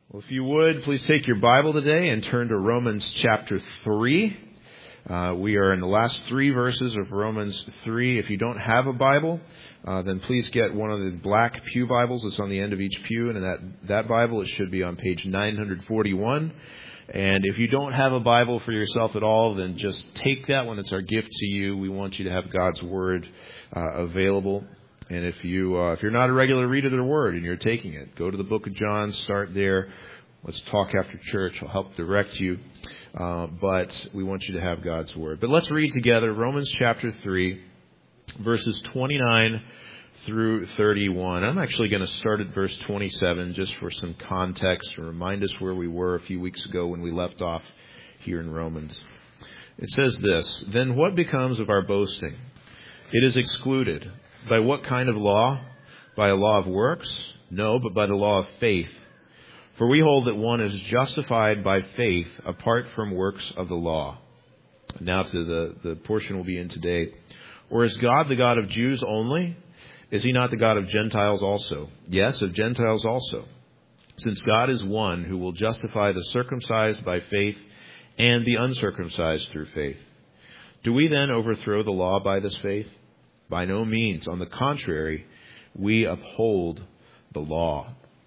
Well, if you would, please take your Bible today and turn to Romans chapter 3. We are in the last 3 verses of Romans 3. If you don't have a Bible, then please get one of the black pew Bibles that's on the end of each pew. And in that Bible, it should be on page 941. And if you don't have a Bible for yourself at all, then just take that one. It's our gift to you. We want you to have God's Word available. And if you're not a regular reader of the Word and you're taking it, go to the book of John, start there. Let's talk after church. I'll help direct you. But we want you to have God's Word. But let's read together Romans chapter 3, verses 29 through 31. I'm actually going to start at verse 27 just for some context to remind us where we were a few weeks ago when we left off here in Romans. It says this, "Then what becomes of our boasting? It is excluded. By what kind of law? By a law of works? No, but by the law of faith. For we hold that one is justified by faith apart from works of the law." Now to the portion we'll be in today. "Or is God the God of Jews only? Is he not the God of Gentiles also? Yes, of Gentiles also. Since God is one who will justify the circumcised by faith and the uncircumcised through faith. Do we then overthrow the law by this faith? By no means. On the contrary, we uphold the law."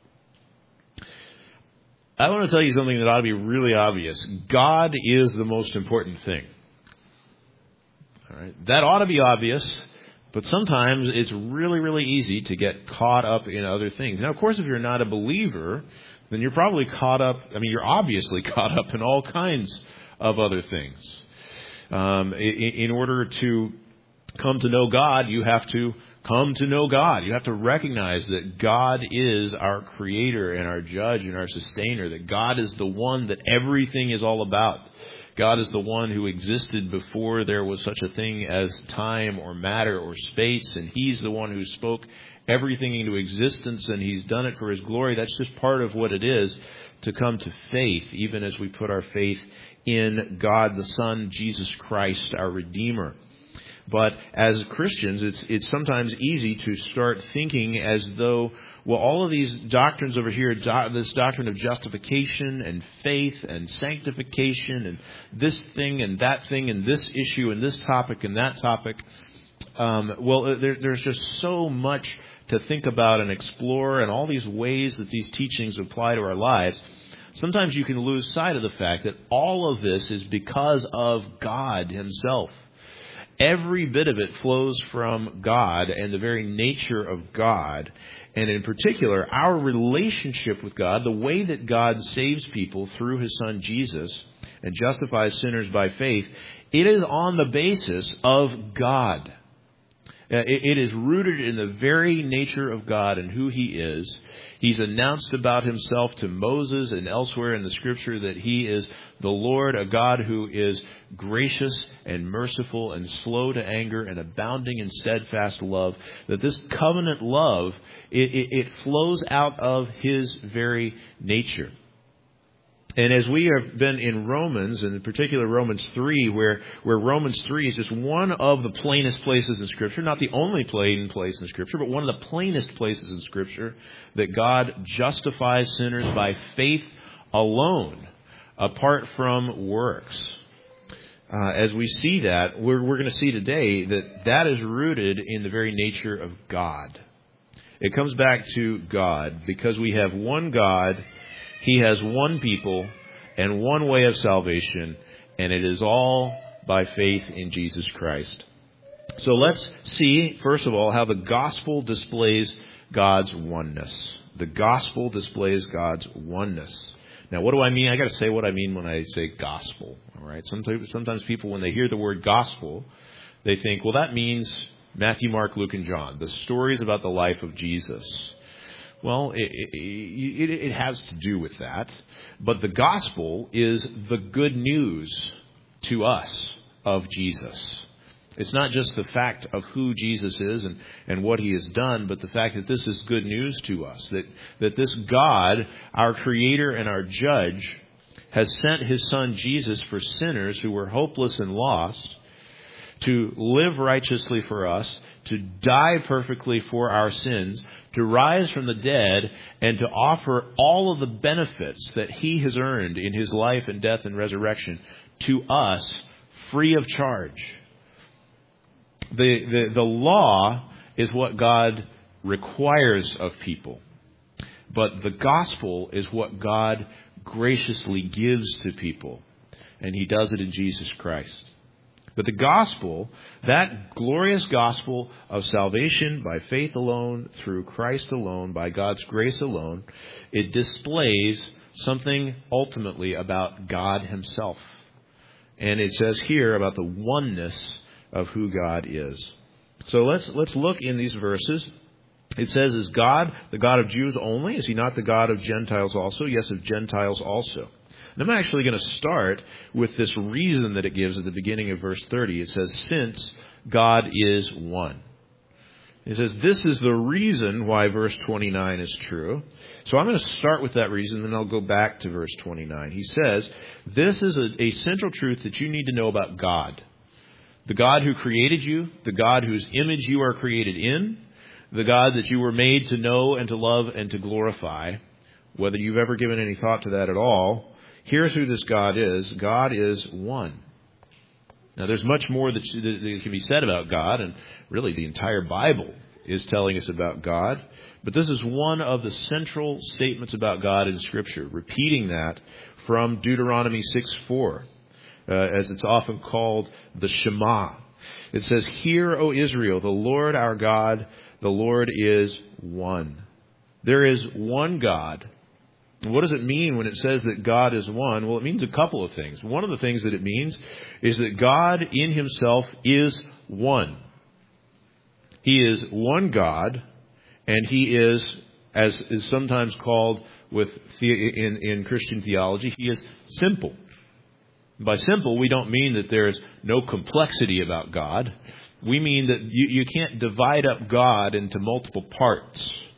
I want to tell you something that ought to be really obvious. God is the most important thing. All right? That ought to be obvious, but sometimes it's really, really easy to get caught up in other things. Now, of course, if you're not a believer, then you're probably you're obviously caught up in all kinds of other things. In order to come to know God, you have to come to know God. You have to recognize that God is our creator and our judge and our sustainer, that God is the one that everything is all about. God is the one who existed before there was such a thing as time or matter or space, and he's the one who spoke everything into existence, and he's done it for his glory. That's just part of what it is to come to faith, even as we put our faith in God the Son, Jesus Christ, our Redeemer. But as Christians, it's sometimes easy to start thinking as though, well, all of these doctrines over here, this doctrine of justification and faith and sanctification and this thing and that thing and this issue and this topic and that topic, there's just so much to think about and explore, and all these ways that these teachings apply to our lives. Sometimes you can lose sight of the fact that all of this is because of God himself. Every bit of it flows from God and the very nature of God. And in particular, our relationship with God, the way that God saves people through his Son Jesus and justifies sinners by faith, it is on the basis of God. It is rooted in the very nature of God and who he is. He's announced about himself to Moses and elsewhere in the Scripture that he is the Lord, a God who is gracious and merciful and slow to anger and abounding in steadfast love. That this covenant love, it flows out of his very nature. And as we have been in Romans, and in particular Romans 3, where Romans 3 is just one of the plainest places in Scripture, not the only plain place in Scripture, but one of the plainest places in Scripture, that God justifies sinners by faith alone, apart from works. As we see that, we're going to see today that is rooted in the very nature of God. It comes back to God, because we have one God. He has one people and one way of salvation, and it is all by faith in Jesus Christ. So let's see, first of all, how the gospel displays God's oneness. The gospel displays God's oneness. Now, what do I mean? I got to say what I mean when I say gospel. All right. Sometimes people, when they hear the word gospel, they think, well, that means Matthew, Mark, Luke, and John, the stories about the life of Jesus. Well, it has to do with that. But the gospel is the good news to us of Jesus. It's not just the fact of who Jesus is and what he has done, but the fact that this is good news to us. That this God, our creator and our judge, has sent his Son Jesus for sinners who were hopeless and lost, to live righteously for us, to die perfectly for our sins, to rise from the dead and to offer all of the benefits that he has earned in his life and death and resurrection to us free of charge. The law is what God requires of people, but the gospel is what God graciously gives to people, and he does it in Jesus Christ. But the gospel, that glorious gospel of salvation by faith alone, through Christ alone, by God's grace alone, it displays something ultimately about God himself. And it says here about the oneness of who God is. So let's look in these verses. It says, is God the God of Jews only? Is he not the God of Gentiles also? Yes, of Gentiles also. And I'm actually going to start with this reason that it gives at the beginning of verse 30. It says, since God is one. It says, this is the reason why verse 29 is true. So I'm going to start with that reason, then I'll go back to verse 29. He says, this is a central truth that you need to know about God. The God who created you, the God whose image you are created in, the God that you were made to know and to love and to glorify. Whether you've ever given any thought to that at all, here's who this God is. God is one. Now, there's much more that can be said about God, and really the entire Bible is telling us about God. But this is one of the central statements about God in Scripture, repeating that from Deuteronomy 6:4, as it's often called the Shema. It says, hear, O Israel, the Lord our God, the Lord is one. There is one God. What does it mean when it says that God is one? Well, it means a couple of things. One of the things that it means is that God in himself is one. He is one God, and he is, as is sometimes called in Christian theology, he is simple. By simple, we don't mean that there's no complexity about God. We mean that you can't divide up God into multiple parts.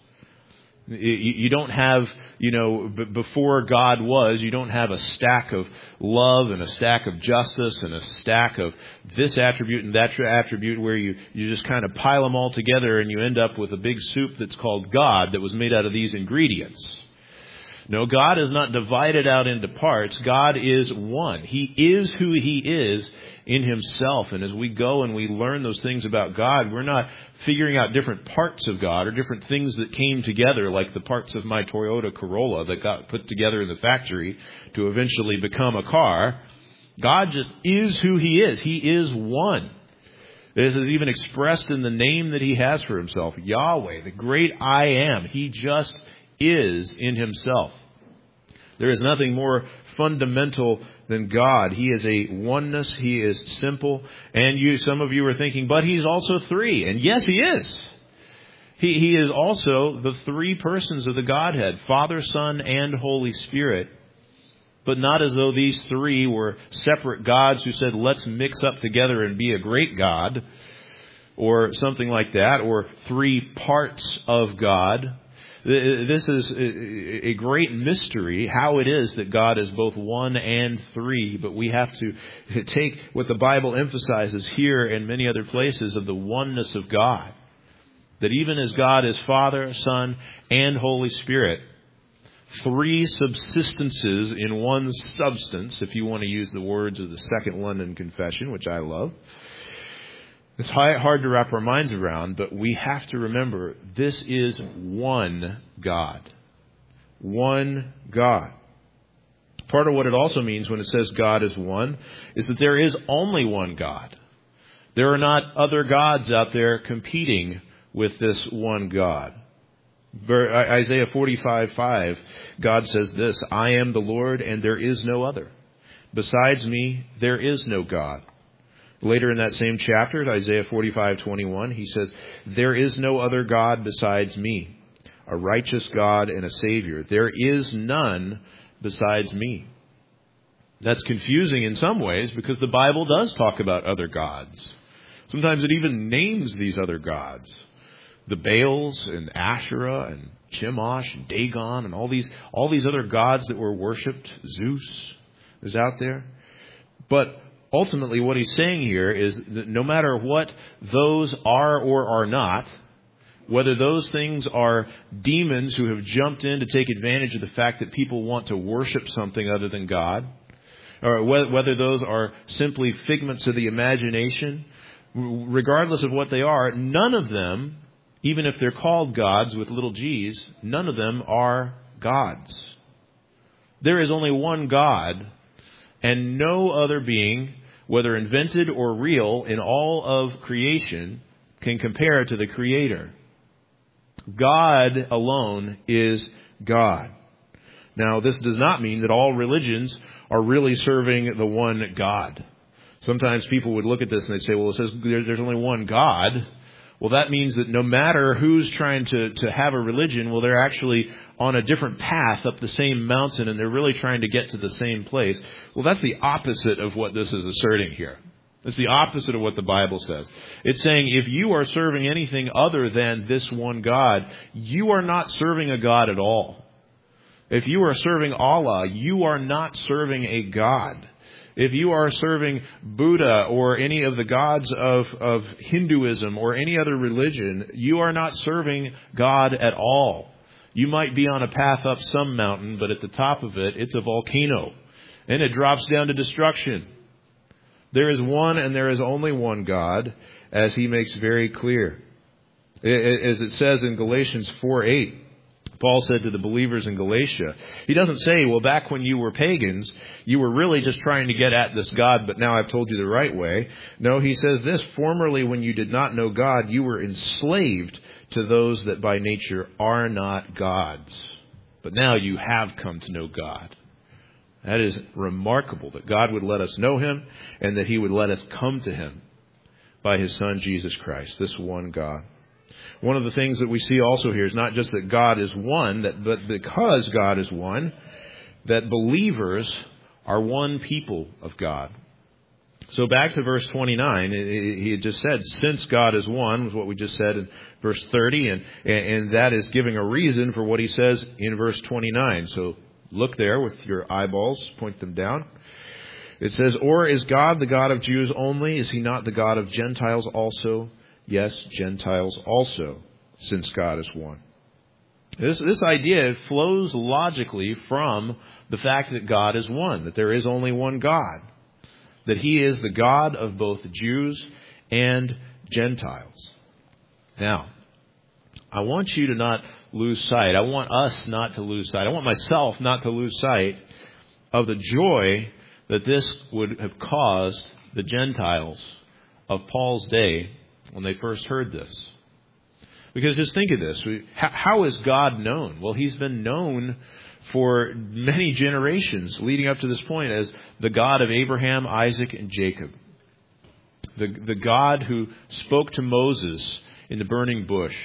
You don't have, before God was, you don't have a stack of love and a stack of justice and a stack of this attribute and that attribute where you just kind of pile them all together and you end up with a big soup that's called God that was made out of these ingredients. No, God is not divided out into parts. God is one. He is who he is in himself. And as we go and we learn those things about God, we're not figuring out different parts of God or different things that came together, like the parts of my Toyota Corolla that got put together in the factory to eventually become a car. God just is who he is. He is one. This is even expressed in the name that he has for himself, Yahweh, the great I am. He just is in himself. There is nothing more fundamental than God. He is a oneness. He is simple. And some of you are thinking, but he's also three. And yes, he is. He is also the three persons of the Godhead, Father, Son, and Holy Spirit. But not as though these three were separate gods who said, let's mix up together and be a great God, or something like that, or three parts of God. This is a great mystery, how it is that God is both one and three. But we have to take what the Bible emphasizes here and many other places of the oneness of God. That even as God is Father, Son, and Holy Spirit, three subsistences in one substance, if you want to use the words of the Second London Confession, which I love. It's hard to wrap our minds around, but we have to remember this is one God. One God. Part of what it also means when it says God is one is that there is only one God. There are not other gods out there competing with this one God. Isaiah 45:5, God says this, I am the Lord and there is no other. Besides me, there is no God. Later in that same chapter, Isaiah 45:21, he says, there is no other God besides me, a righteous God and a Savior. There is none besides me. That's confusing in some ways because the Bible does talk about other gods. Sometimes it even names these other gods. The Baals and Asherah and Chemosh and Dagon and all these other gods that were worshipped. Zeus is out there. But ultimately, what he's saying here is that no matter what those are or are not, whether those things are demons who have jumped in to take advantage of the fact that people want to worship something other than God, or whether those are simply figments of the imagination, regardless of what they are, none of them, even if they're called gods with little g's, none of them are gods. There is only one God, and no other being, whether invented or real, in all of creation can compare to the Creator. God alone is God. Now, this does not mean that all religions are really serving the one God. Sometimes people would look at this and they'd say, well, it says there's only one God. Well, that means that no matter who's trying to have a religion, well, they're actually on a different path up the same mountain and they're really trying to get to the same place. Well, that's the opposite of what this is asserting here. It's the opposite of what the Bible says. It's saying if you are serving anything other than this one God, you are not serving a God at all. If you are serving Allah, you are not serving a God. If you are serving Buddha or any of the gods of Hinduism or any other religion, you are not serving God at all. You might be on a path up some mountain, but at the top of it, it's a volcano. And it drops down to destruction. There is one and there is only one God, as he makes very clear. As it says in Galatians 4:8, Paul said to the believers in Galatia, he doesn't say, well, back when you were pagans, you were really just trying to get at this God, but now I've told you the right way. No, he says this, formerly when you did not know God, you were enslaved to those that by nature are not gods. But now you have come to know God. That is remarkable that God would let us know Him and that He would let us come to Him by His Son, Jesus Christ, this one God. One of the things that we see also here is not just that God is one, but because God is one, that believers are one people of God. So back to verse 29, he had just said, since God is one, was what we just said in verse 30, and that is giving a reason for what he says in verse 29. So look there with your eyeballs, point them down. It says, or is God the God of Jews only? Is He not the God of Gentiles also? Yes, Gentiles also, since God is one. This idea flows logically from the fact that God is one, that there is only one God, that He is the God of both Jews and Gentiles. Now, I want you to not lose sight. I want us not to lose sight. I want myself not to lose sight of the joy that this would have caused the Gentiles of Paul's day when they first heard this. Because just think of this. How is God known? Well, He's been known for many generations leading up to this point as the God of Abraham, Isaac, and Jacob. The God who spoke to Moses in the burning bush.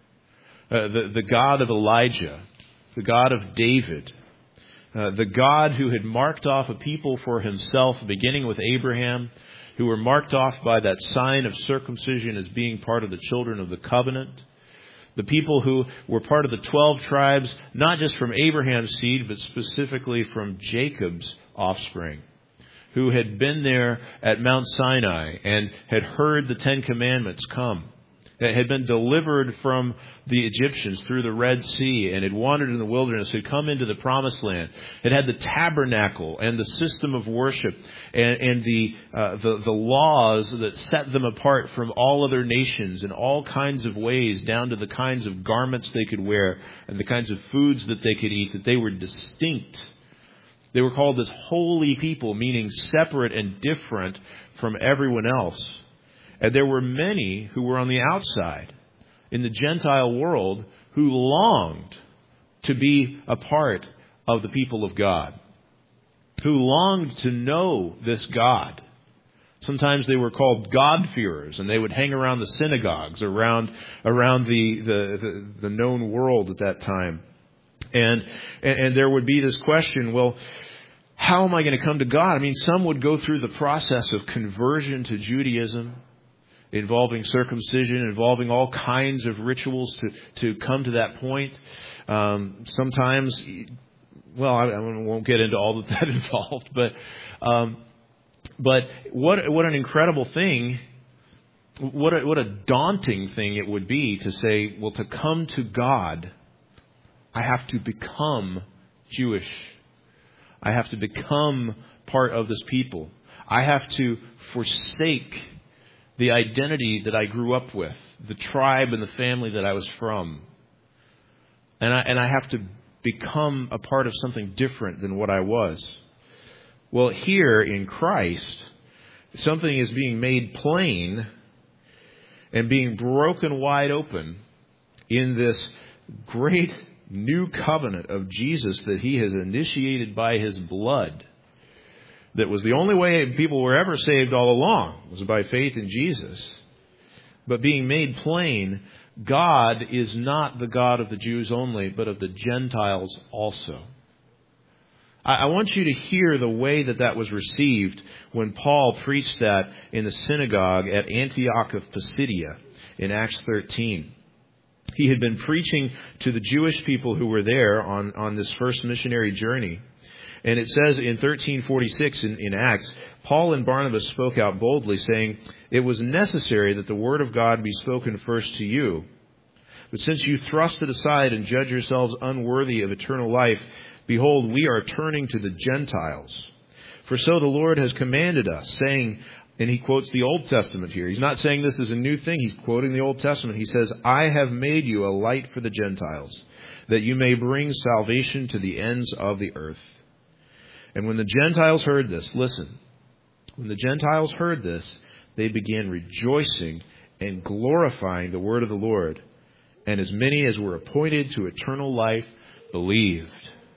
The God of Elijah. The God of David. The God who had marked off a people for Himself, beginning with Abraham, who were marked off by that sign of circumcision as being part of the children of the covenant. The people who were part of the 12 tribes, not just from Abraham's seed, but specifically from Jacob's offspring, who had been there at Mount Sinai and had heard the 10 Commandments come, that had been delivered from the Egyptians through the Red Sea and had wandered in the wilderness, had come into the Promised Land, had had the tabernacle and the system of worship and the laws that set them apart from all other nations in all kinds of ways, down to the kinds of garments they could wear and the kinds of foods that they could eat, that they were distinct. They were called this holy people, meaning separate and different from everyone else. And there were many who were on the outside in the Gentile world who longed to be a part of the people of God, who longed to know this God. Sometimes they were called God-fearers, and they would hang around the synagogues around the known world at that time. And there would be this question, well, how am I going to come to God? I mean, some would go through the process of conversion to Judaism, involving circumcision, involving all kinds of rituals to come to that point. Sometimes, well, I won't get into all that involved, but what an incredible thing What a daunting thing it would be to say, well, to come to God, I have to become Jewish. I have to become part of this people. I have to forsake the identity that I grew up with, the tribe and the family that I was from. And I have to become a part of something different than what I was. Well, here in Christ, something is being made plain and being broken wide open in this great new covenant of Jesus that He has initiated by His blood. That was the only way people were ever saved all along, was by faith in Jesus. But being made plain, God is not the God of the Jews only, but of the Gentiles also. I want you to hear the way that was received when Paul preached that in the synagogue at Antioch of Pisidia in Acts 13. He had been preaching to the Jewish people who were there on this first missionary journey. And it says in 1346 in Acts, Paul and Barnabas spoke out boldly, saying, "It was necessary that the word of God be spoken first to you. But since you thrust it aside and judge yourselves unworthy of eternal life, behold, we are turning to the Gentiles. For so the Lord has commanded us, saying," and he quotes the Old Testament here. He's not saying this is a new thing. He's quoting the Old Testament. He says, "I have made you a light for the Gentiles, that you may bring salvation to the ends of the earth." And when the Gentiles heard this, listen, when the Gentiles heard this, they began rejoicing and glorifying the word of the Lord. And as many as were appointed to eternal life believed.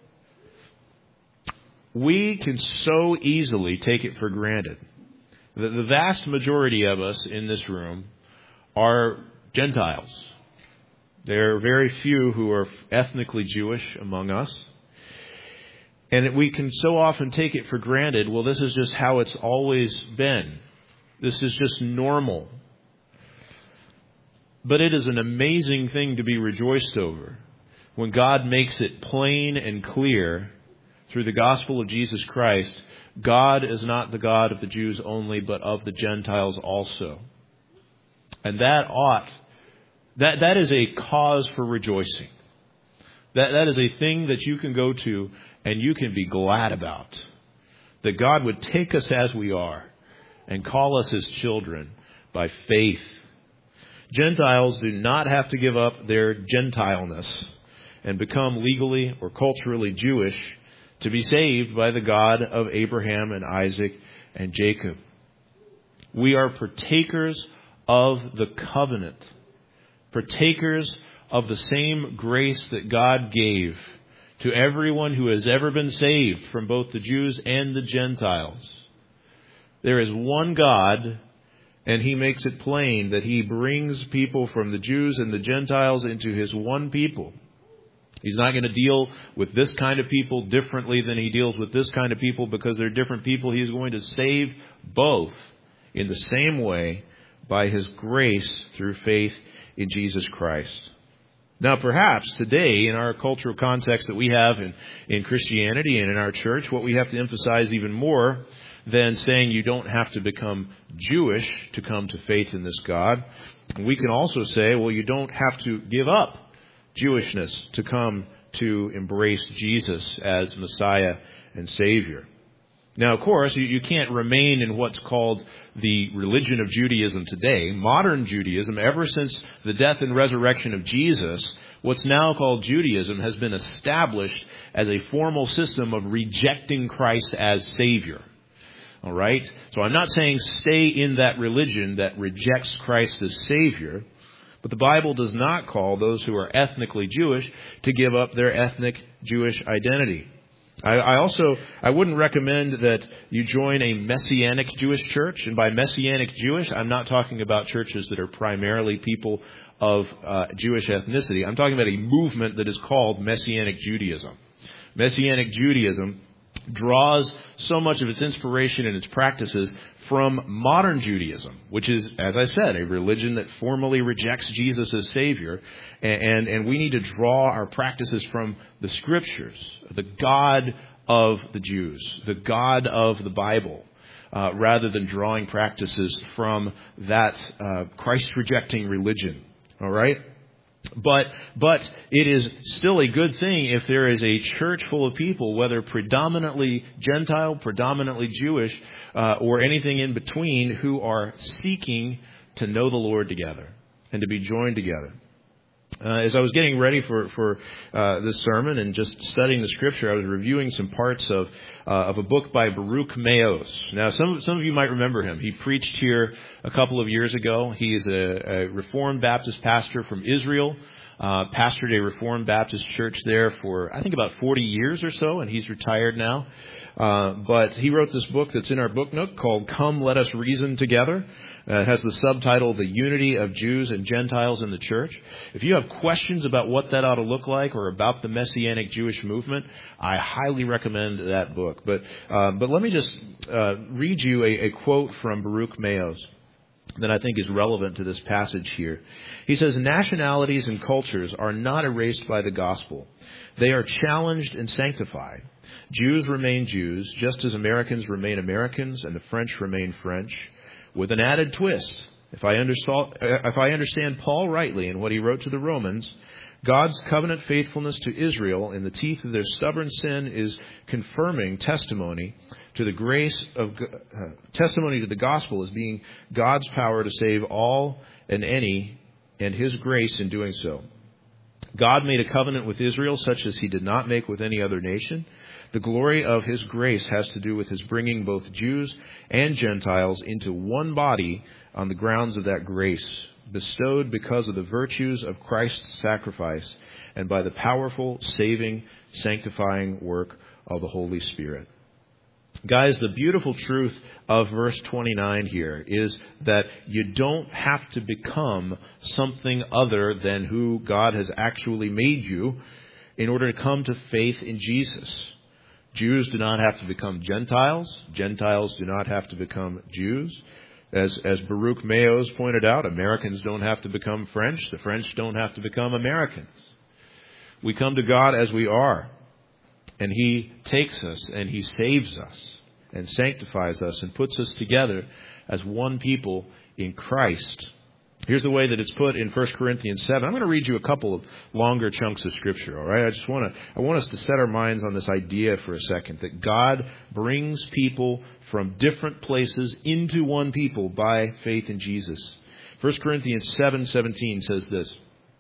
We can so easily take it for granted that the vast majority of us in this room are Gentiles. There are very few who are ethnically Jewish among us. And we can so often take it for granted, well, this is just how it's always been. This is just normal. But it is an amazing thing to be rejoiced over when God makes it plain and clear through the gospel of Jesus Christ, God is not the God of the Jews only, but of the Gentiles also. And that is a cause for rejoicing. That is a thing that you can go to and you can be glad about. That God would take us as we are and call us His children by faith. Gentiles do not have to give up their Gentileness and become legally or culturally Jewish to be saved by the God of Abraham and Isaac and Jacob. We are partakers of the covenant, partakers of the same grace that God gave to everyone who has ever been saved from both the Jews and the Gentiles. There is one God, and He makes it plain that He brings people from the Jews and the Gentiles into His one people. He's not going to deal with this kind of people differently than He deals with this kind of people because they're different people. He is going to save both in the same way by His grace through faith in Jesus Christ. Now, perhaps today, in our cultural context that we have in Christianity and in our church, what we have to emphasize even more than saying you don't have to become Jewish to come to faith in this God, we can also say, well, you don't have to give up Jewishness to come to embrace Jesus as Messiah and Savior. Now, of course, you can't remain in what's called the religion of Judaism today. Modern Judaism, ever since the death and resurrection of Jesus, what's now called Judaism has been established as a formal system of rejecting Christ as Savior. All right? So I'm not saying stay in that religion that rejects Christ as Savior, but the Bible does not call those who are ethnically Jewish to give up their ethnic Jewish identity. I wouldn't recommend that you join a Messianic Jewish church. And by Messianic Jewish, I'm not talking about churches that are primarily people of Jewish ethnicity. I'm talking about a movement that is called Messianic Judaism. Messianic Judaism draws so much of its inspiration and its practices from modern Judaism, which is, as I said, a religion that formally rejects Jesus as Savior. And we need to draw our practices from the Scriptures, the God of the Jews, the God of the Bible. rather than drawing practices from that Christ-rejecting religion. All right? But it is still a good thing if there is a church full of people, whether predominantly Gentile, predominantly Jewish, or anything in between, who are seeking to know the Lord together and to be joined together. As I was getting ready for this sermon and just studying the Scripture, I was reviewing some parts of a book by Baruch Meos. Now, some of you might remember him. He preached here a couple of years ago. He is a Reformed Baptist pastor from Israel. Pastored a Reformed Baptist church there for, I think, about 40 years or so, and he's retired now. But he wrote this book that's in our book nook called Come, Let Us Reason Together. It has the subtitle, The Unity of Jews and Gentiles in the Church. If you have questions about what that ought to look like or about the Messianic Jewish movement, I highly recommend that book. But let me just read you a quote from Baruch Meos that I think is relevant to this passage here. He says, nationalities and cultures are not erased by the gospel. They are challenged and sanctified. Jews remain Jews, just as Americans remain Americans and the French remain French, with an added twist. If I understand Paul rightly in what he wrote to the Romans, God's covenant faithfulness to Israel in the teeth of their stubborn sin is confirming testimony to the grace of testimony to the gospel as being God's power to save all and any, and His grace in doing so. God made a covenant with Israel such as He did not make with any other nation. The glory of His grace has to do with His bringing both Jews and Gentiles into one body on the grounds of that grace, bestowed because of the virtues of Christ's sacrifice and by the powerful, saving, sanctifying work of the Holy Spirit. Guys, the beautiful truth of verse 29 here is that you don't have to become something other than who God has actually made you in order to come to faith in Jesus. Jews do not have to become Gentiles. Gentiles do not have to become Jews. As Baruch Meos pointed out, Americans don't have to become French. The French don't have to become Americans. We come to God as we are. And He takes us and He saves us and sanctifies us and puts us together as one people in Christ. Here's the way that it's put in 1 Corinthians 7. I'm going to read you a couple of longer chunks of Scripture, all right? I want us to set our minds on this idea for a second, that God brings people from different places into one people by faith in Jesus. 1 Corinthians 7:17 says this,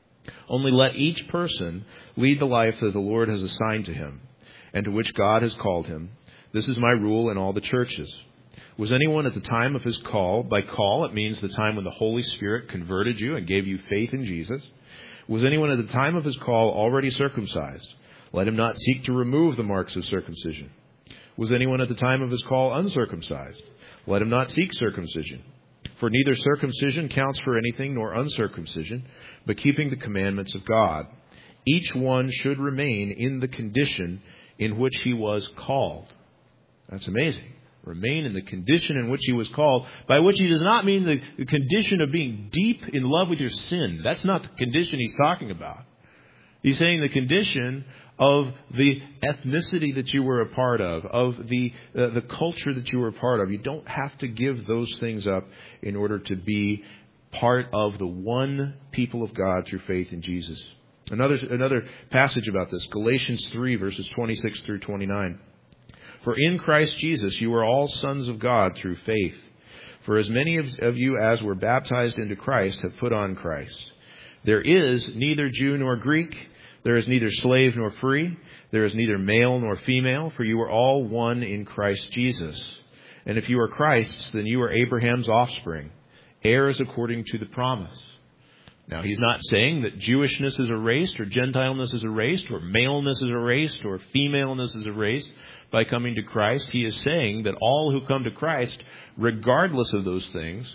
"Only let each person lead the life that the Lord has assigned to him, and to which God has called him. This is my rule in all the churches. Was anyone at the time of his call, by call it means the time when the Holy Spirit converted you and gave you faith in Jesus, was anyone at the time of his call already circumcised? Let him not seek to remove the marks of circumcision. Was anyone at the time of his call uncircumcised? Let him not seek circumcision. For neither circumcision counts for anything nor uncircumcision, but keeping the commandments of God. Each one should remain in the condition in which he was called." That's amazing. Remain in the condition in which he was called, by which he does not mean the condition of being deep in love with your sin. That's not the condition he's talking about. He's saying the condition of the ethnicity that you were a part of the culture that you were a part of. You don't have to give those things up in order to be part of the one people of God through faith in Jesus. Another passage about this, Galatians 3, verses 26 through 29. "For in Christ Jesus you are all sons of God through faith. For as many of you as were baptized into Christ have put on Christ. There is neither Jew nor Greek, there is neither slave nor free, there is neither male nor female, for you are all one in Christ Jesus. And if you are Christ's, then you are Abraham's offspring, heirs according to the promise." Now, he's not saying that Jewishness is erased or Gentileness is erased or maleness is erased or femaleness is erased by coming to Christ. He is saying that all who come to Christ, regardless of those things,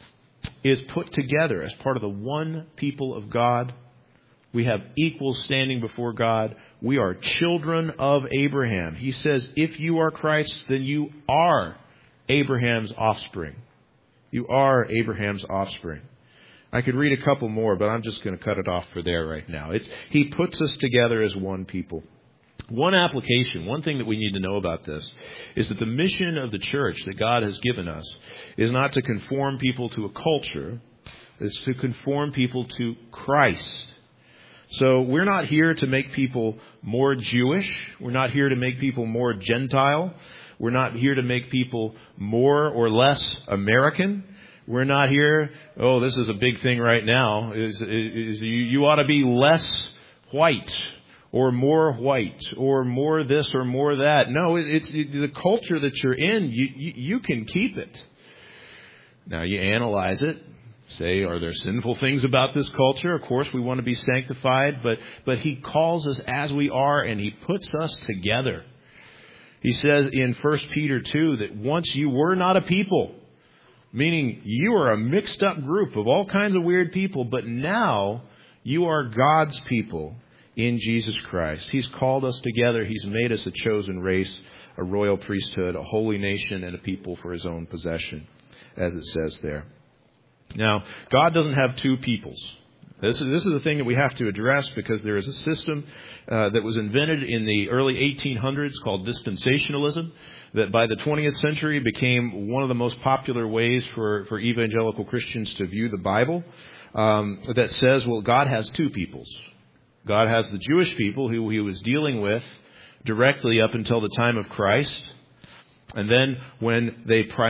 is put together as part of the one people of God. We have equal standing before God. We are children of Abraham. He says, if you are Christ, then you are Abraham's offspring. You are Abraham's offspring. I could read a couple more, but I'm just going to cut it off for there right now. He puts us together as one people. One application, one thing that we need to know about this is that the mission of the church that God has given us is not to conform people to a culture, it's to conform people to Christ. So we're not here to make people more Jewish. We're not here to make people more Gentile. We're not here to make people more or less American. We're not here, this is a big thing right now, is you ought to be less white or more white or more this or more that. No, it's the culture that you're in, you can keep it. Now you analyze it. Say, are there sinful things about this culture? Of course, we want to be sanctified, but He calls us as we are, and He puts us together. He says in 1 Peter 2 that once you were not a people, meaning you are a mixed up group of all kinds of weird people, but now you are God's people in Jesus Christ. He's called us together. He's made us a chosen race, a royal priesthood, a holy nation, and a people for His own possession, as it says there. Now, God doesn't have two peoples. This is the thing that we have to address, because there is a system that was invented in the early 1800s called dispensationalism that by the 20th century became one of the most popular ways for evangelical Christians to view the Bible, that says, well, God has two peoples. God has the Jewish people who He was dealing with directly up until the time of Christ. And then when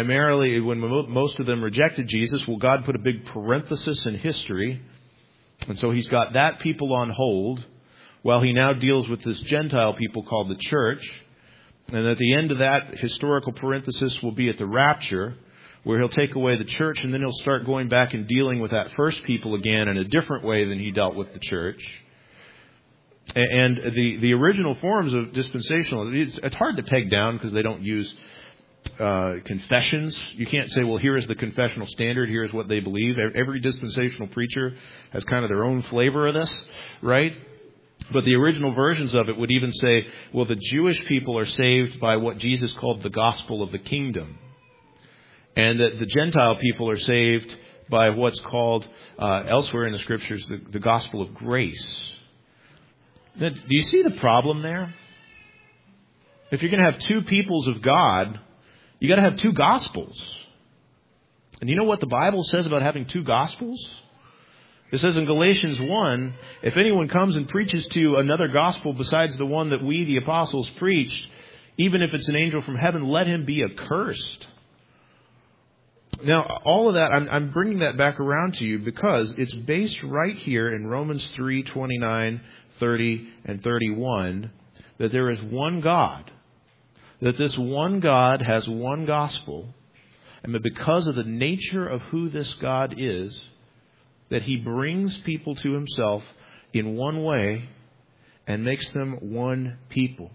most of them rejected Jesus, well, God put a big parenthesis in history. And so He's got that people on hold while He now deals with this Gentile people called the church. And at the end of that historical parenthesis will be at the rapture, where He'll take away the church, and then He'll start going back and dealing with that first people again in a different way than He dealt with the church. And the original forms of dispensationalism, it's hard to peg down because they don't use confessions. You can't say, well, here is the confessional standard, here is what they believe. Every dispensational preacher has kind of their own flavor of this, right? But the original versions of it would even say, well, the Jewish people are saved by what Jesus called the gospel of the kingdom. And that the Gentile people are saved by what's called elsewhere in the scriptures the gospel of grace. Now, do you see the problem there? If you're going to have two peoples of God, you got to have two gospels. And you know what the Bible says about having two gospels? It says in Galatians 1, if anyone comes and preaches to you another gospel besides the one that we, the apostles, preached, even if it's an angel from heaven, let him be accursed. Now, all of that, I'm bringing that back around to you because it's based right here in Romans 3:29, 30, and 31, that there is one God, that this one God has one gospel, and that because of the nature of who this God is, that He brings people to Himself in one way and makes them one people.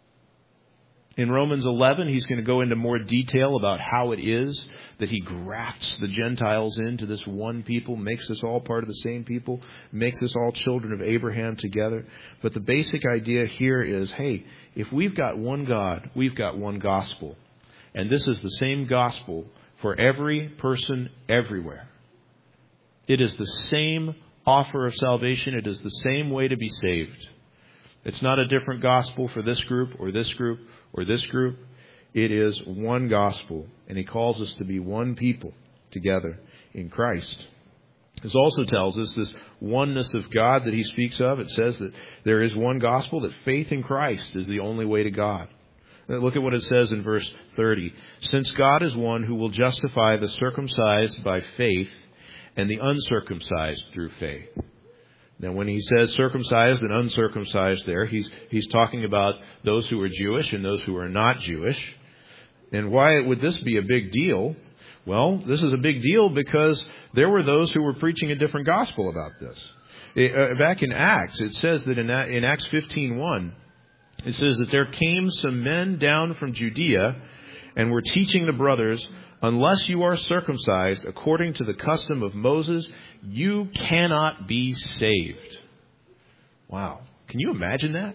In Romans 11, he's going to go into more detail about how it is that He grafts the Gentiles into this one people, makes us all part of the same people, makes us all children of Abraham together. But the basic idea here is, hey, if we've got one God, we've got one gospel. And this is the same gospel for every person everywhere. It is the same offer of salvation. It is the same way to be saved. It's not a different gospel for this group or this group or this group. It is one gospel, and He calls us to be one people together in Christ. This also tells us this oneness of God that He speaks of. It says that there is one gospel, that faith in Christ is the only way to God. Look at what it says in verse 30. Since God is one who will justify the circumcised by faith and the uncircumcised through faith. Now, when he says circumcised and uncircumcised there, he's talking about those who are Jewish and those who are not Jewish. And why would this be a big deal? Well, this is a big deal because there were those who were preaching a different gospel about this. Back in Acts, it says that in Acts 15:1, it says that there came some men down from Judea and were teaching the brothers, unless you are circumcised according to the custom of Moses, you cannot be saved. Wow. Can you imagine that?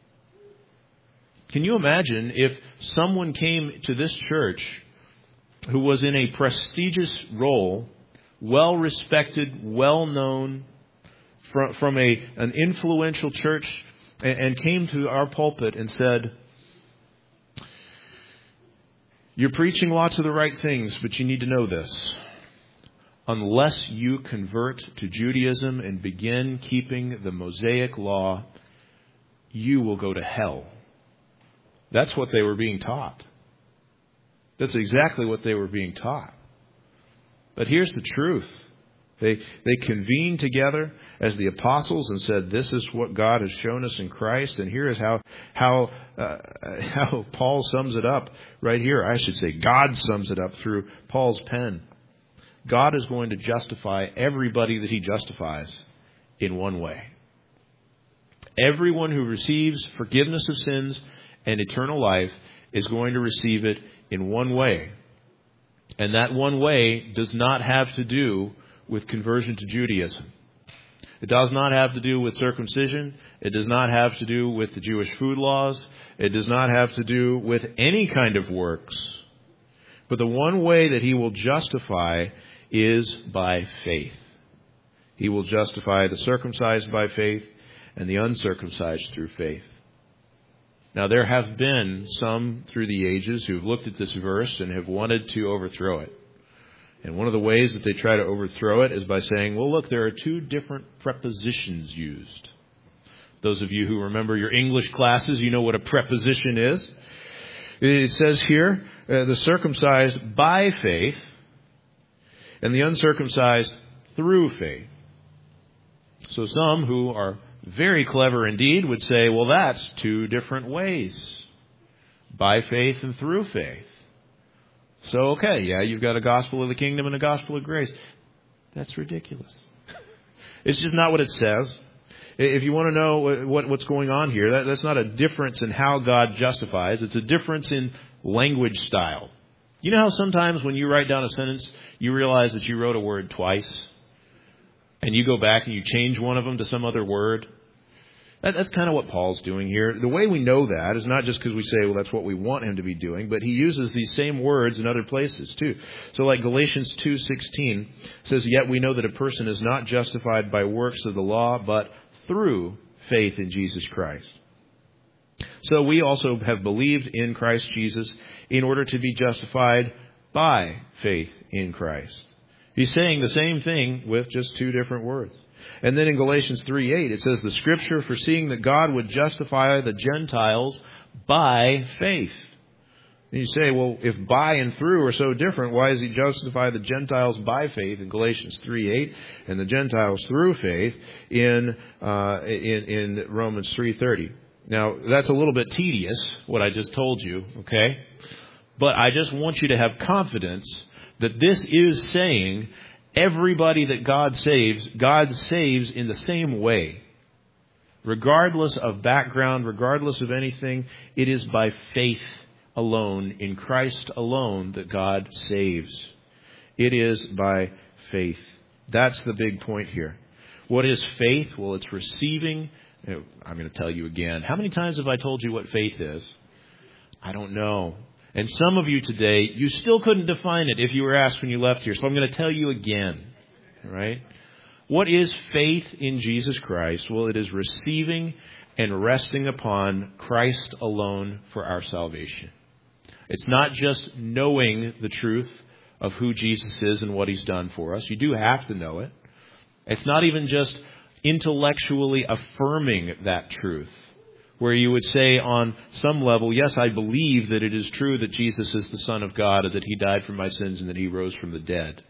Can you imagine if someone came to this church who was in a prestigious role, well respected, well known, from an influential church and came to our pulpit and said, "You're preaching lots of the right things, but you need to know this. Unless you convert to Judaism and begin keeping the Mosaic law, you will go to hell." That's what they were being taught. That's exactly what they were being taught. But here's the truth. They convened together as the apostles and said, "This is what God has shown us in Christ." And here is how Paul sums it up right here. I should say God sums it up through Paul's pen. God is going to justify everybody that he justifies in one way. Everyone who receives forgiveness of sins and eternal life is going to receive it in one way. And that one way does not have to do with conversion to Judaism. It does not have to do with circumcision. It does not have to do with the Jewish food laws. It does not have to do with any kind of works. But the one way that he will justify is by faith. He will justify the circumcised by faith and the uncircumcised through faith. Now, there have been some through the ages who have looked at this verse and have wanted to overthrow it. And one of the ways that they try to overthrow it is by saying, well, look, there are two different prepositions used. Those of you who remember your English classes, you know what a preposition is. It says here, the circumcised by faith and the uncircumcised through faith. So some who are very clever indeed would say, well, that's two different ways. By faith and through faith. So, okay, yeah, you've got a gospel of the kingdom and a gospel of grace. That's ridiculous. It's just not what it says. If you want to know what's going on here, that's not a difference in how God justifies. It's a difference in language style. You know how sometimes when you write down a sentence, you realize that you wrote a word twice? And you go back and you change one of them to some other word? That's kind of what Paul's doing here. The way we know that is not just because we say, well, that's what we want him to be doing, but he uses these same words in other places too. So like Galatians 2:16 says, "Yet we know that a person is not justified by works of the law, but through faith in Jesus Christ." So we also have believed in Christ Jesus in order to be justified by faith in Christ. He's saying the same thing with just two different words. And then in Galatians 3:8, it says, "The Scripture, foreseeing that God would justify the Gentiles by faith." And you say, well, if by and through are so different, why does he justify the Gentiles by faith in Galatians 3:8 and the Gentiles through faith in Romans 3:30? Now, that's a little bit tedious, what I just told you, okay? But I just want you to have confidence that this is saying everybody that God saves in the same way. Regardless of background, regardless of anything, it is by faith alone, in Christ alone, that God saves. It is by faith. That's the big point here. What is faith? Well, it's receiving. I'm going to tell you again. How many times have I told you what faith is? I don't know. And some of you today, you still couldn't define it if you were asked when you left here. So I'm going to tell you again. All right? What is faith in Jesus Christ? Well, it is receiving and resting upon Christ alone for our salvation. It's not just knowing the truth of who Jesus is and what he's done for us. You do have to know it. It's not even just intellectually affirming that truth, where you would say on some level, yes, I believe that it is true that Jesus is the Son of God and that he died for my sins and that he rose from the dead.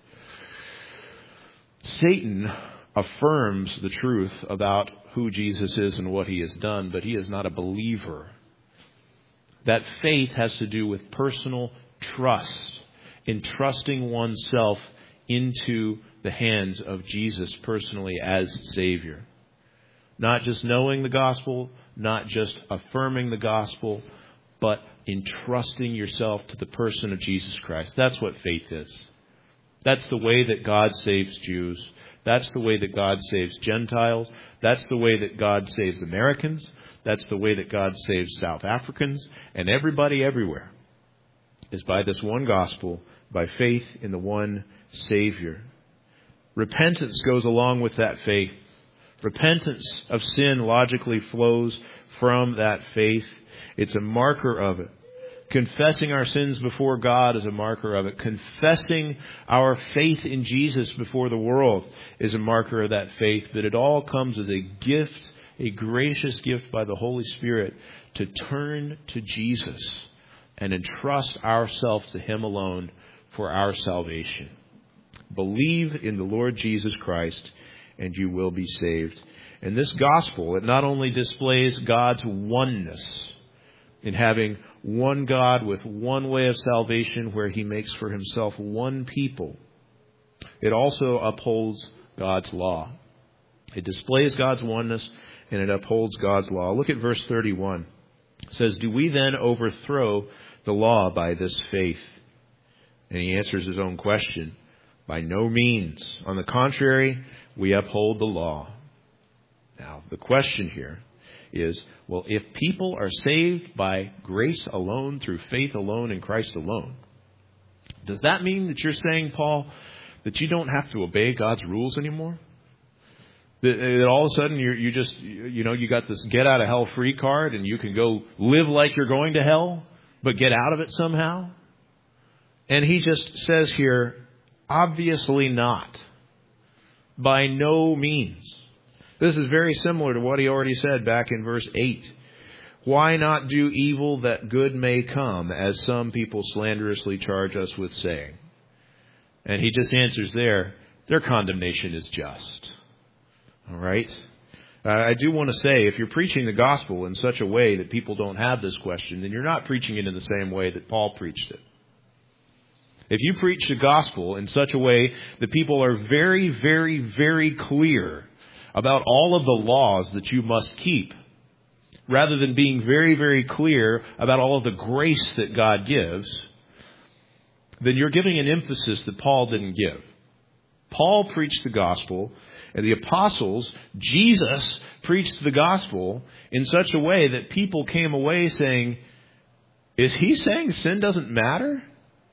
Satan affirms the truth about who Jesus is and what he has done, but he is not a believer. That faith has to do with personal trust, entrusting oneself into the hands of Jesus personally as Savior. Not just knowing the gospel, not just affirming the gospel, but entrusting yourself to the person of Jesus Christ. That's what faith is. That's the way that God saves Jews. That's the way that God saves Gentiles. That's the way that God saves Americans. That's the way that God saves South Africans and everybody everywhere, is by this one gospel, by faith in the one Savior. Repentance goes along with that faith. Repentance of sin logically flows from that faith. It's a marker of it. Confessing our sins before God is a marker of it. Confessing our faith in Jesus before the world is a marker of that faith. That it all comes as a gift, a gracious gift by the Holy Spirit to turn to Jesus and entrust ourselves to Him alone for our salvation. Believe in the Lord Jesus Christ and you will be saved. And this gospel, it not only displays God's oneness in having one God with one way of salvation where He makes for Himself one people, it also upholds God's law. It displays God's oneness and it upholds God's law. Look at verse 31. It says, "Do we then overthrow the law by this faith?" And he answers his own question. By no means. On the contrary, we uphold the law. Now, the question here is, well, if people are saved by grace alone, through faith alone, in Christ alone, does that mean that you're saying, Paul, that you don't have to obey God's rules anymore? That all of a sudden you got this get out of hell free card and you can go live like you're going to hell, but get out of it somehow? And he just says here, obviously not. By no means. This is very similar to what he already said back in verse 8. Why not do evil that good may come, as some people slanderously charge us with saying? And he just answers there, their condemnation is just. All right? I do want to say, if you're preaching the gospel in such a way that people don't have this question, then you're not preaching it in the same way that Paul preached it. If you preach the gospel in such a way that people are very, very, very clear about all of the laws that you must keep, rather than being very, very clear about all of the grace that God gives, then you're giving an emphasis that Paul didn't give. Paul preached the gospel, and the apostles, Jesus, preached the gospel in such a way that people came away saying, is he saying sin doesn't matter?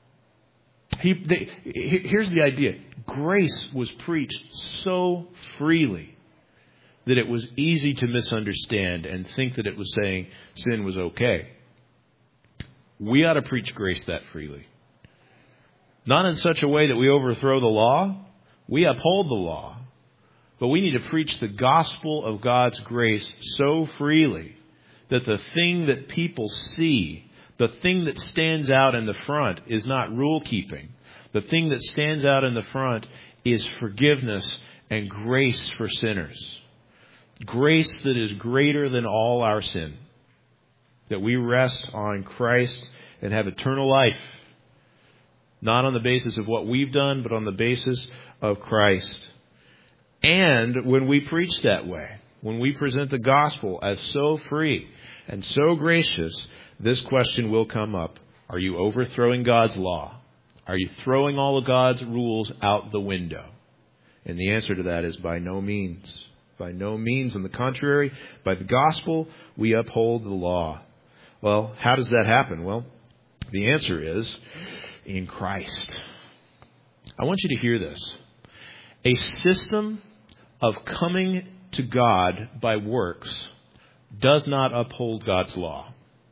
Here's the idea. Grace was preached so freely that it was easy to misunderstand and think that it was saying sin was okay. We ought to preach grace that freely. Not in such a way that we overthrow the law. We uphold the law. But we need to preach the gospel of God's grace so freely that the thing that people see, the thing that stands out in the front, is not rule keeping. The thing that stands out in the front is forgiveness and grace for sinners. Grace that is greater than all our sin. That we rest on Christ and have eternal life. Not on the basis of what we've done, but on the basis of Christ. And when we preach that way, when we present the gospel as so free and so gracious, this question will come up. Are you overthrowing God's law? Are you throwing all of God's rules out the window? And the answer to that is by no means. By no means. On the contrary, by the gospel, we uphold the law. Well, how does that happen? Well, the answer is in Christ. I want you to hear this. A system of coming to God by works does not uphold God's law.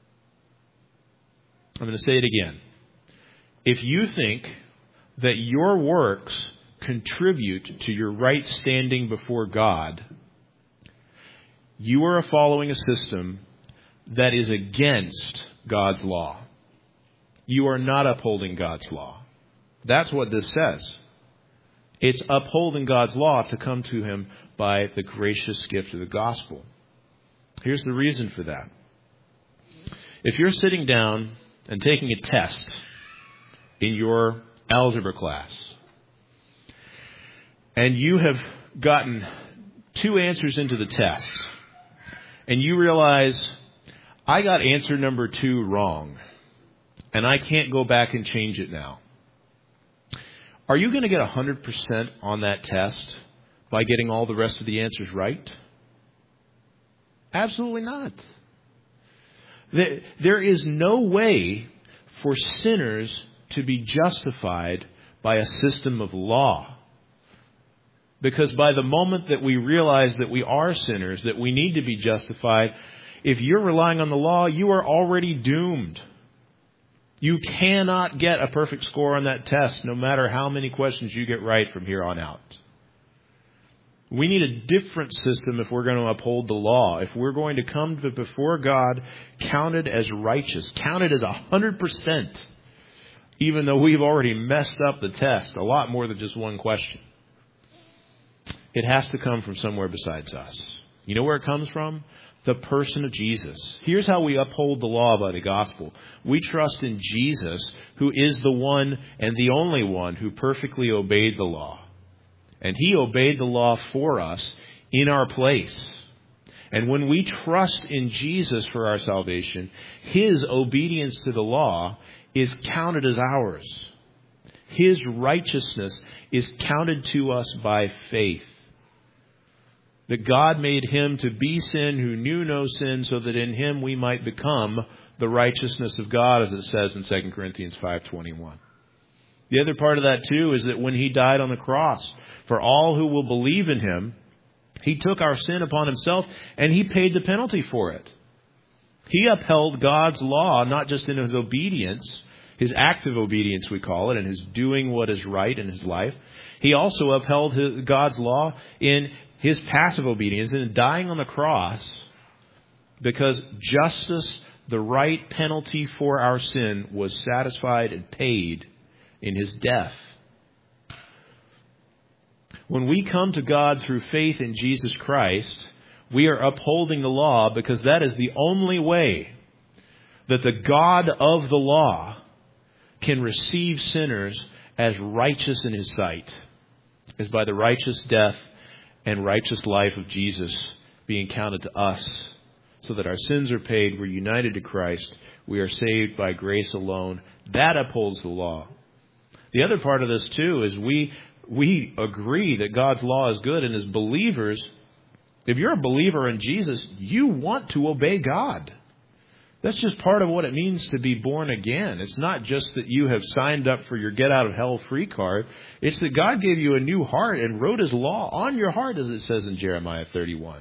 I'm going to say it again. If you think that your works contribute to your right standing before God, you are following a system that is against God's law. You are not upholding God's law. That's what this says. It's upholding God's law to come to Him by the gracious gift of the gospel. Here's the reason for that. If you're sitting down and taking a test in your algebra class, and you have gotten 2 answers into the test, and you realize, I got answer number 2 wrong, and I can't go back and change it now. Are you going to get 100% on that test by getting all the rest of the answers right? Absolutely not. There is no way for sinners to be justified by a system of law. Because by the moment that we realize that we are sinners, that we need to be justified, if you're relying on the law, you are already doomed. You cannot get a perfect score on that test, no matter how many questions you get right from here on out. We need a different system if we're going to uphold the law. If we're going to come before God counted as righteous, counted as 100%, even though we've already messed up the test, a lot more than just one question. It has to come from somewhere besides us. You know where it comes from? The person of Jesus. Here's how we uphold the law by the gospel. We trust in Jesus, who is the one and the only one who perfectly obeyed the law. And He obeyed the law for us in our place. And when we trust in Jesus for our salvation, His obedience to the law is counted as ours. His righteousness is counted to us by faith. That God made Him to be sin who knew no sin, so that in Him we might become the righteousness of God, as it says in 2 Corinthians 5:21. The other part of that too is that when He died on the cross, for all who will believe in Him, He took our sin upon Himself and He paid the penalty for it. He upheld God's law, not just in His obedience, His active obedience we call it, and His doing what is right in His life. He also upheld God's law in His passive obedience and in dying on the cross, because justice, the right penalty for our sin, was satisfied and paid in His death. When we come to God through faith in Jesus Christ, we are upholding the law, because that is the only way that the God of the law can receive sinners as righteous in His sight, is by the righteous death and righteous life of Jesus being counted to us, so that our sins are paid, we're united to Christ, we are saved by grace alone. That upholds the law. The other part of this too is we agree that God's law is good, and as believers, if you're a believer in Jesus, you want to obey God. That's just part of what it means to be born again. It's not just that you have signed up for your get out of hell free card. It's that God gave you a new heart and wrote His law on your heart, as it says in Jeremiah 31.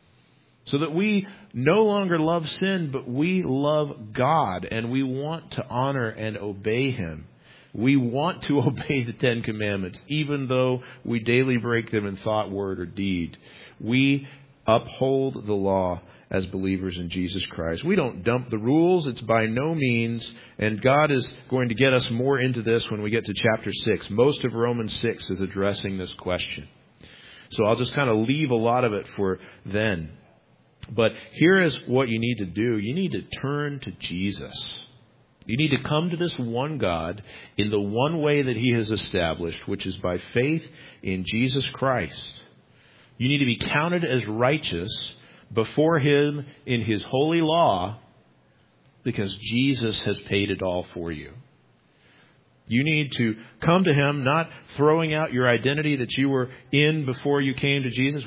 So that we no longer love sin, but we love God, and we want to honor and obey Him. We want to obey the Ten Commandments, even though we daily break them in thought, word, or deed. We uphold the law as believers in Jesus Christ. We don't dump the rules. It's by no means. And God is going to get us more into this when we get to chapter 6. Most of Romans 6 is addressing this question. So I'll just kind of leave a lot of it for then. But here is what you need to do. You need to turn to Jesus. You need to come to this one God in the one way that He has established, which is by faith in Jesus Christ. You need to be counted as righteous before Him in His holy law, because Jesus has paid it all for you. You need to come to Him not throwing out your identity that you were in before you came to Jesus.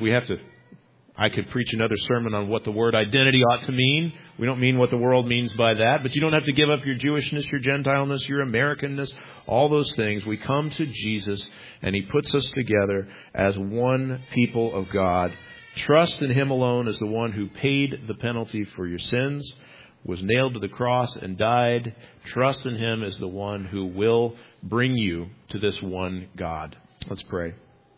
I could preach another sermon on what the word identity ought to mean. We don't mean what the world means by that. But you don't have to give up your Jewishness, your Gentileness, your Americanness, all those things. We come to Jesus, and He puts us together as one people of God. Trust in Him alone as the one who paid the penalty for your sins, was nailed to the cross and died. Trust in Him as the one who will bring you to this one God. Let's pray.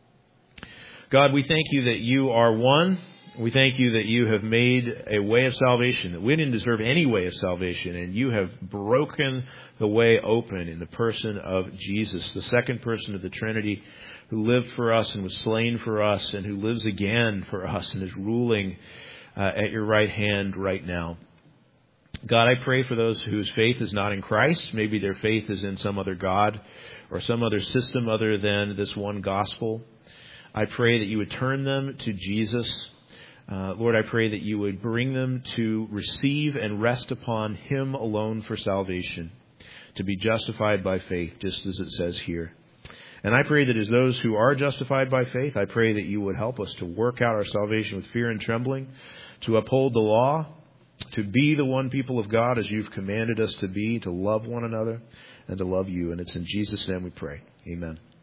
God, we thank You that You are one. We thank You that You have made a way of salvation, that we didn't deserve any way of salvation, and You have broken the way open in the person of Jesus, the second person of the Trinity, who lived for us and was slain for us, and who lives again for us and is ruling at Your right hand right now. God, I pray for those whose faith is not in Christ. Maybe their faith is in some other God or some other system other than this one gospel. I pray that You would turn them to Jesus. Lord, I pray that You would bring them to receive and rest upon Him alone for salvation, to be justified by faith, just as it says here. And I pray that as those who are justified by faith, I pray that You would help us to work out our salvation with fear and trembling, to uphold the law, to be the one people of God as You've commanded us to be, to love one another and to love You. And it's in Jesus' name we pray. Amen.